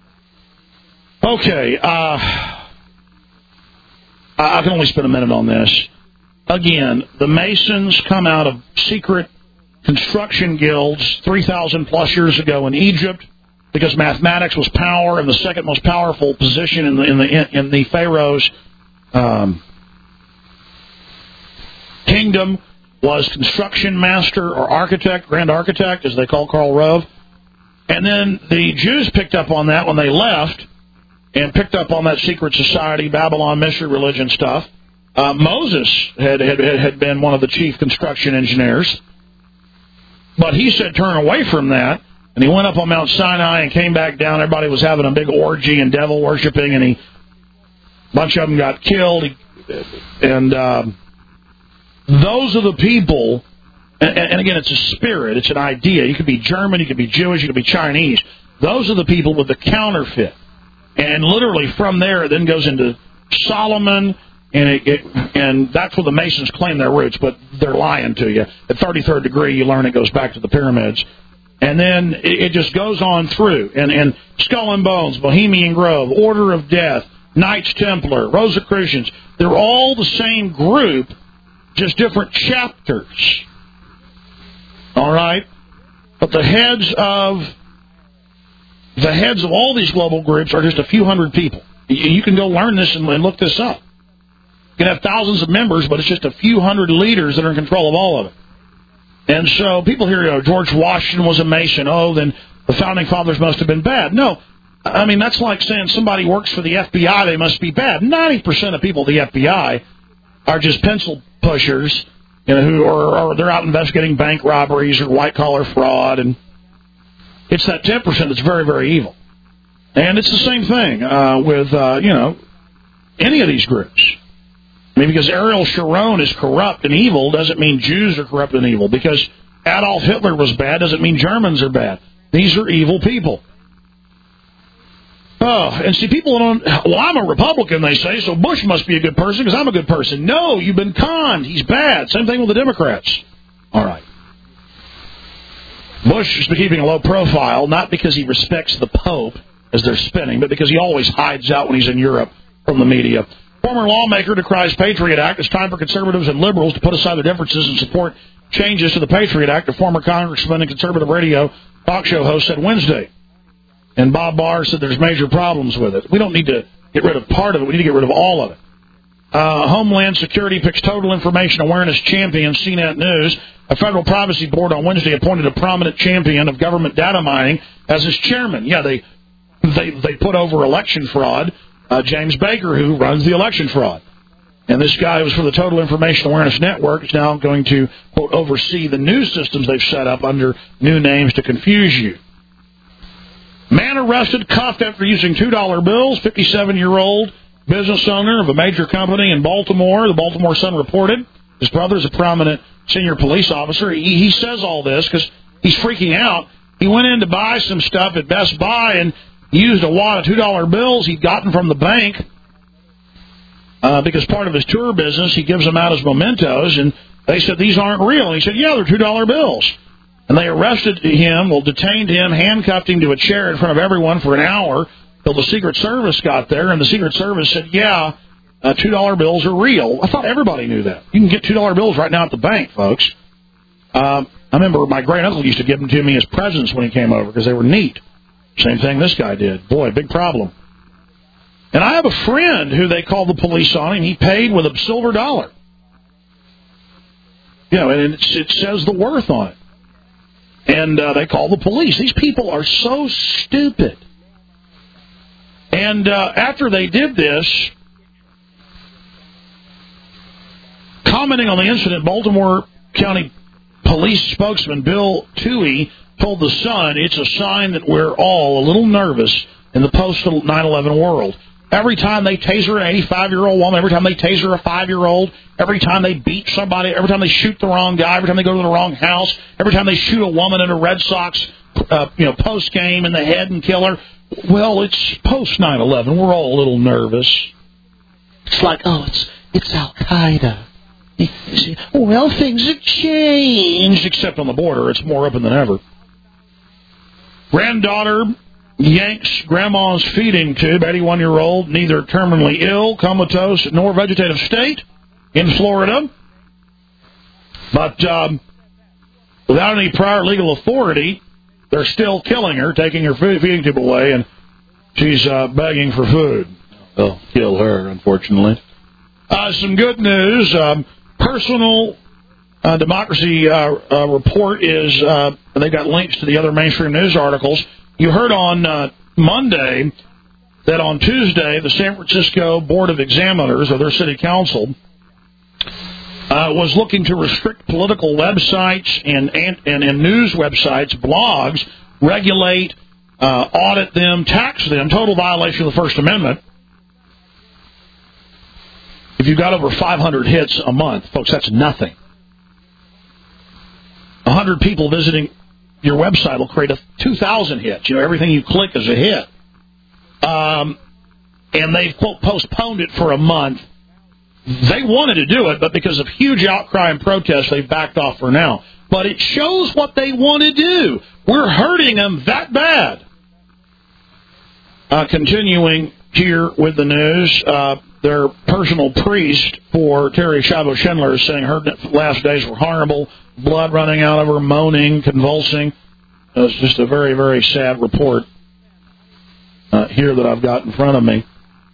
Okay, uh, I can only spend a minute on this. Again, the Masons come out of secret construction guilds three thousand plus years ago in Egypt, because mathematics was power, and the second most powerful position in the in the in the Pharaoh's um, kingdom was construction master or architect, grand architect, as they call Karl Rove. And then the Jews picked up on that when they left, and picked up on that secret society, Babylon mystery religion stuff. Uh, Moses had, had had been one of the chief construction engineers, but he said turn away from that. And he went up on Mount Sinai and came back down. Everybody was having a big orgy and devil worshiping, and he, a bunch of them got killed. He, and um, those are the people. And, and again, it's a spirit. It's an idea. You could be German. You could be Jewish. You could be Chinese. Those are the people with the counterfeit. And literally from there, it then goes into Solomon, and it, it and that's where the Masons claim their roots, but they're lying to you. At thirty-third degree, you learn it goes back to the pyramids. And then it just goes on through. And, and Skull and Bones, Bohemian Grove, Order of Death, Knights Templar, Rosicrucians, they're all the same group, just different chapters. All right? But the heads of the heads of all these global groups are just a few hundred people. You can go learn this and look this up. You can have thousands of members, but it's just a few hundred leaders that are in control of all of it. And so people hear, you know, George Washington was a Mason. Oh, then the Founding Fathers must have been bad. No. I mean, that's like saying somebody works for the F B I, they must be bad. ninety percent of people at the F B I are just pencil pushers, you know, who are, or they're out investigating bank robberies or white-collar fraud. And it's that ten percent that's very, very evil. And it's the same thing uh, with, uh, you know, any of these groups. I mean, because Ariel Sharon is corrupt and evil doesn't mean Jews are corrupt and evil. Because Adolf Hitler was bad doesn't mean Germans are bad. These are evil people. Oh, and see, people don't, well, I'm a Republican, they say, so Bush must be a good person because I'm a good person. No, you've been conned. He's bad. Same thing with the Democrats. All right. Bush has been keeping a low profile, not because he respects the Pope, as they're spinning, but because he always hides out when he's in Europe from the media. Former lawmaker decries Patriot Act. It's time for conservatives and liberals to put aside their differences and support changes to the Patriot Act, a former congressman and conservative radio talk show host said Wednesday. And Bob Barr said there's major problems with it. We don't need to get rid of part of it. We need to get rid of all of it. Uh, Homeland Security picks Total Information Awareness champion, C net News. A federal privacy board on Wednesday appointed a prominent champion of government data mining as its chairman. Yeah, they they, they put over election fraud. Uh, James Baker, who runs the election fraud. And this guy was for the Total Information Awareness Network, is now going to, quote, oversee the news systems they've set up under new names to confuse you. Man arrested, cuffed after using two dollar bills. fifty-seven-year-old business owner of a major company in Baltimore. The Baltimore Sun reported his brother's a prominent senior police officer. He, he says all this because he's freaking out. He went in to buy some stuff at Best Buy and used a wad of two dollar bills he'd gotten from the bank uh, because part of his tour business, he gives them out as mementos, and they said, these aren't real. And he said, yeah, they're two dollar bills. And they arrested him, well, detained him, handcuffed him to a chair in front of everyone for an hour till the Secret Service got there, and the Secret Service said, yeah, uh, two dollar bills are real. I thought everybody knew that. You can get two dollar bills right now at the bank, folks. Um, I remember my great-uncle used to give them to me as presents when he came over because they were neat. Same thing this guy did. Boy, big problem. And I have a friend who they called the police on him. He paid with a silver dollar. You know, and it, it says the worth on it. And uh, they call the police. These people are so stupid. And uh, after they did this, commenting on the incident, Baltimore County Police spokesman Bill Toohey told The Sun, it's a sign that we're all a little nervous in the post nine eleven world. Every time they taser an eighty-five-year-old woman, every time they taser a five-year-old, every time they beat somebody, every time they shoot the wrong guy, every time they go to the wrong house, every time they shoot a woman in a Red Sox uh, you know, post-game in the head and kill her, well, it's post nine eleven. We're all a little nervous. It's like, oh, it's it's Al-Qaeda. Well, things have changed, except on the border. It's more open than ever. Granddaughter yanks grandma's feeding tube, eighty-one-year-old, neither terminally ill, comatose, nor vegetative state in Florida. But um, without any prior legal authority, they're still killing her, taking her feeding tube away, and she's uh, begging for food. They'll kill her, unfortunately. Uh, some good news. Um, Personal uh, Democracy uh, uh, report is, uh, they've got links to the other mainstream news articles. You heard on uh, Monday that on Tuesday, the San Francisco Board of Examiners, or their city council, uh, was looking to restrict political websites and, and, and, and news websites, blogs, regulate, uh, audit them, tax them, total violation of the First Amendment. If you've got over five hundred hits a month, folks, that's nothing. one hundred people visiting your website will create a two thousand hits. You know, everything you click is a hit. Um, and they've, quote, postponed it for a month. They wanted to do it, but because of huge outcry and protest, they've backed off for now. But it shows what they want to do. We're hurting them that bad. Uh, continuing here with the news, uh, their personal priest for Terry Schiavo Schindler is saying her last days were horrible, blood running out of her, moaning, convulsing. Uh, it's just a very, very sad report uh, here that I've got in front of me.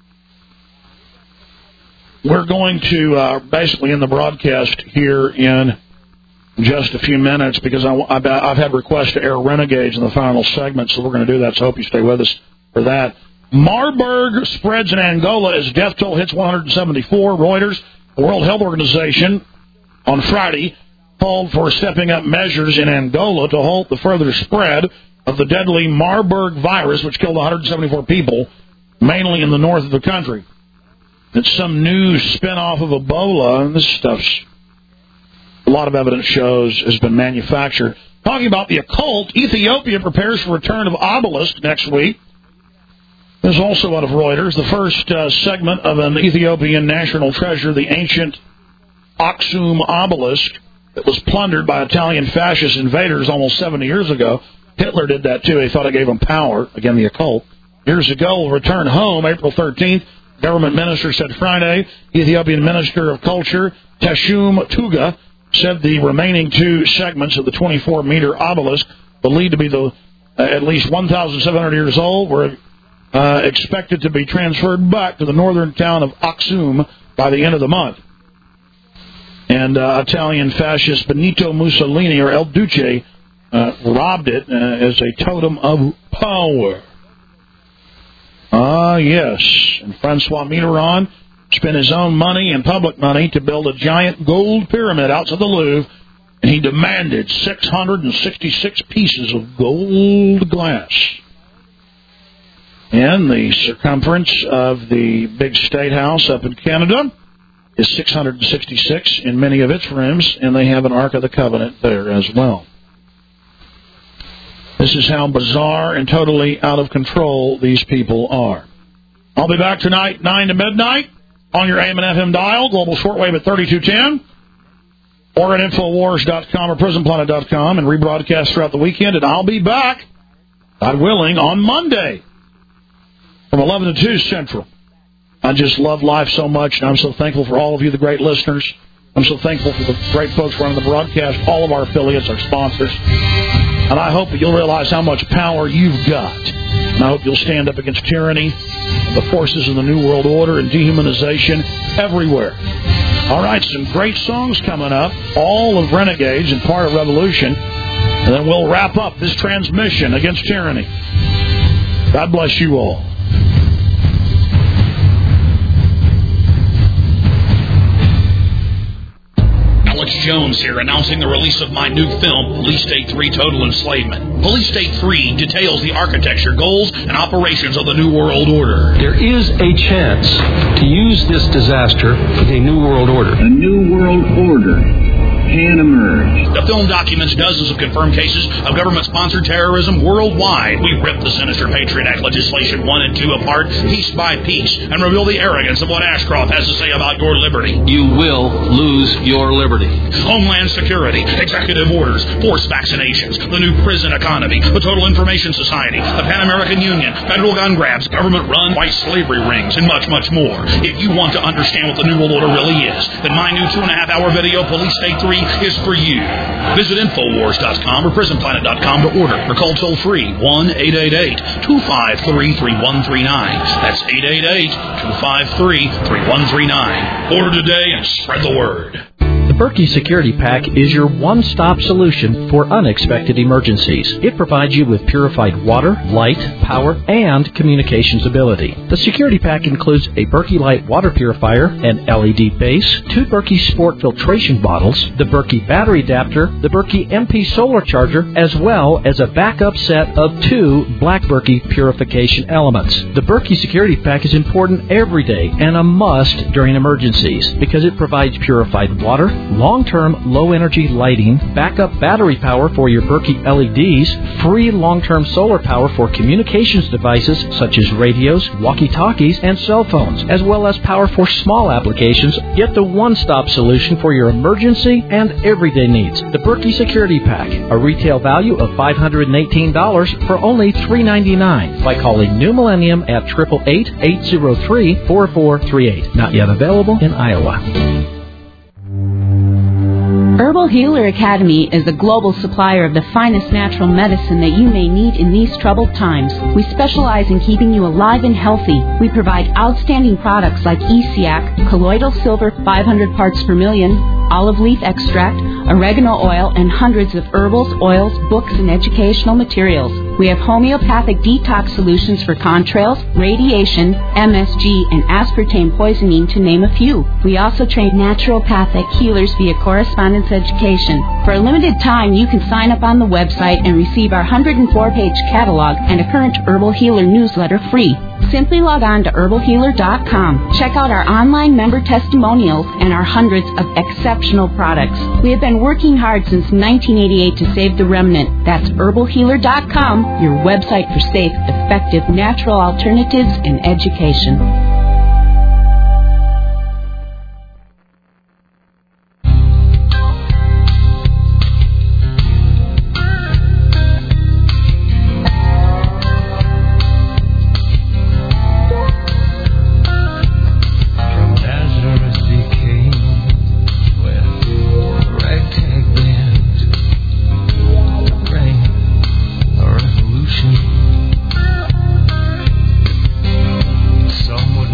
We're going to uh, basically end the broadcast here in just a few minutes because I, I've, I've had requests to air Renegades in the final segment, so we're going to do that, so I hope you stay with us for that. Marburg spreads in Angola as death toll hits one hundred seventy-four. Reuters, the World Health Organization, on Friday, called for stepping up measures in Angola to halt the further spread of the deadly Marburg virus, which killed one hundred seventy-four people, mainly in the north of the country. It's some new spin-off of Ebola, and this stuff's, a lot of evidence shows, has been manufactured. Talking about the occult, Ethiopia prepares for return of obelisk next week. This is also out of Reuters. The first uh, segment of an Ethiopian national treasure, the ancient Aksum obelisk that was plundered by Italian fascist invaders almost seventy years ago. Hitler did that too. He thought it gave him power. Again, the occult. Years ago, will return home April thirteenth. Government minister said Friday. Ethiopian Minister of Culture, Teshum Tuga, said the remaining two segments of the twenty-four meter obelisk, believed to be the uh, at least one thousand seven hundred years old, were Uh, expected to be transferred back to the northern town of Aksum by the end of the month. And uh, Italian fascist Benito Mussolini, or El Duce, uh, robbed it uh, as a totem of power. Ah, yes. And Francois Mitterrand spent his own money and public money to build a giant gold pyramid outside the Louvre, and he demanded six hundred sixty-six pieces of gold glass. And the circumference of the big State House up in Canada is six hundred sixty-six in many of its rooms, and they have an Ark of the Covenant there as well. This is how bizarre and totally out of control these people are. I'll be back tonight, nine to midnight, on your A M and F M dial, global shortwave at thirty-two ten, or at Infowars dot com or Prison Planet dot com, and rebroadcast throughout the weekend. And I'll be back, God willing, on Monday from eleven to two Central. I just love life so much, and I'm so thankful for all of you, the great listeners. I'm so thankful for the great folks running the broadcast, all of our affiliates, our sponsors. And I hope that you'll realize how much power you've got. And I hope you'll stand up against tyranny, the forces of the New World Order, and dehumanization everywhere. All right, some great songs coming up, all of Renegades and part of Revolution. And then we'll wrap up this transmission against tyranny. God bless you all. Alex Jones here, announcing the release of my new film, Police State three Total Enslavement. Police State three details the architecture, goals, and operations of the New World Order. There is a chance to use this disaster for the New World Order. A New World Order can emerge. The film documents dozens of confirmed cases of government-sponsored terrorism worldwide. We rip the sinister Patriot Act legislation one and two apart, piece by piece, and reveal the arrogance of what Ashcroft has to say about your liberty. You will lose your liberty. Homeland Security, executive orders, forced vaccinations, the new prison economy, the Total Information Society, the Pan-American Union, federal gun grabs, government-run white slavery rings, and much, much more. If you want to understand what the New World Order really is, then my new two-and-a-half-hour video, Police State three, is for you. Visit Infowars dot com or Prison Planet dot com to order, or call toll-free one eight eight eight, two five three, three one three nine. That's eight eight eight, two five three, three one three nine. Order today and spread the word. The Berkey Security Pack is your one-stop solution for unexpected emergencies. It provides you with purified water, light, power, and communications ability. The Security Pack includes a Berkey Light water purifier, an L E D base, two Berkey Sport filtration bottles, the Berkey battery adapter, the Berkey M P solar charger, as well as a backup set of two Black Berkey purification elements. The Berkey Security Pack is important every day and a must during emergencies because it provides purified water, long-term low-energy lighting, backup battery power for your Berkey L E Ds, free long-term solar power for communications devices such as radios, walkie-talkies, and cell phones, as well as power for small applications. Get the one-stop solution for your emergency and everyday needs. The Berkey Security Pack, a retail value of five hundred eighteen dollars for only three hundred ninety-nine dollars by calling New Millennium at eight eight eight, eight zero three, four four three eight. Not yet available in Iowa. Herbal Healer Academy is a global supplier of the finest natural medicine that you may need in these troubled times. We specialize in keeping you alive and healthy. We provide outstanding products like E C A C, colloidal silver five hundred parts per million, olive leaf extract, oregano oil, and hundreds of herbals, oils, books, and educational materials. We have homeopathic detox solutions for contrails, radiation, M S G, and aspartame poisoning, to name a few. We also train naturopathic healers via correspondence education. For a limited time, you can sign up on the website and receive our one hundred four page catalog and a current Herbal Healer newsletter free. Simply log on to herbal healer dot com. Check out our online member testimonials and our hundreds of exceptional products. We have been working hard since nineteen eighty-eight to save the remnant. That's herbal healer dot com, your website for safe, effective, natural alternatives in education. Some would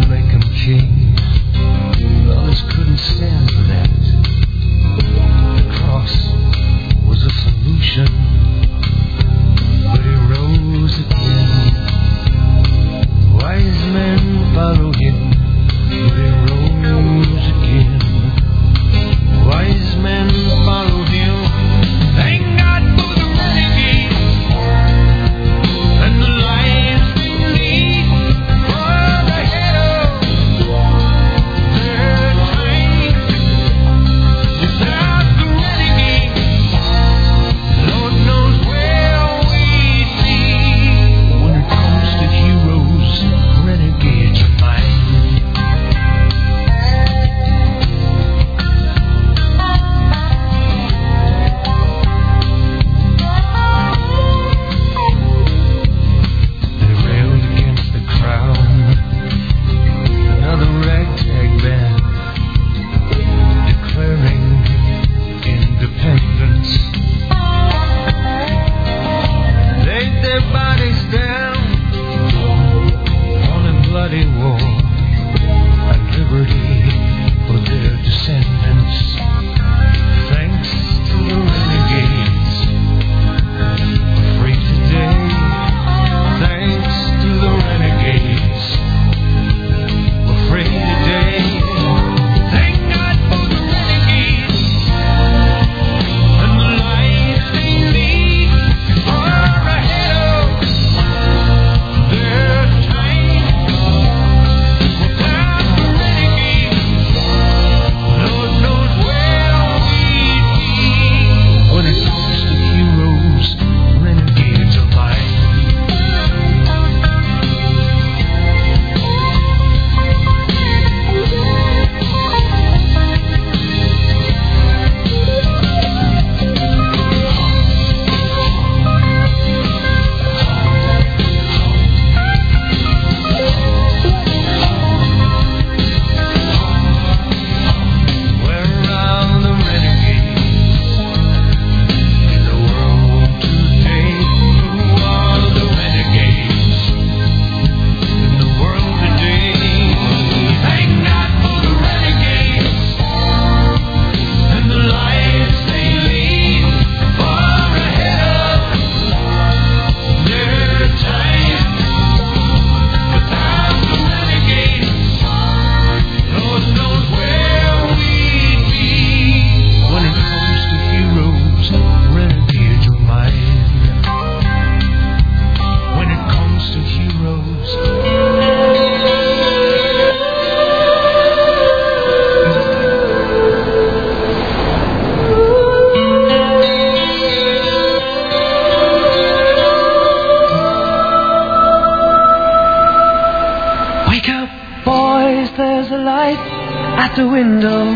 at the window.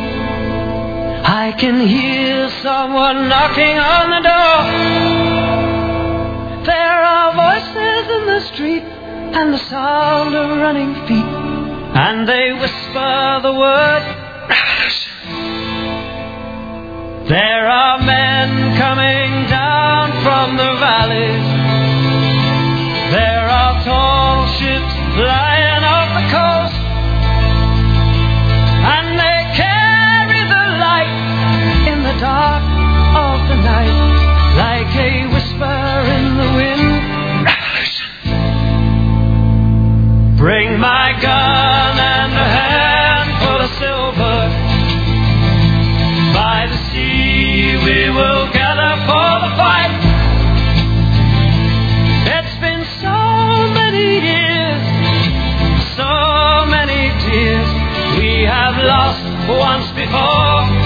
I can hear someone knocking on the door. There are voices in the street and the sound of running feet, and they whisper the word revolution. There are men coming down from the valleys. There are tall ships flying off the coast, and they carry the light in the dark of the night, like a whisper in the wind. Revolution. Bring my gun and a handful of silver. By the sea we will gather for the fight. It's been so many years, so many tears we have lost once before.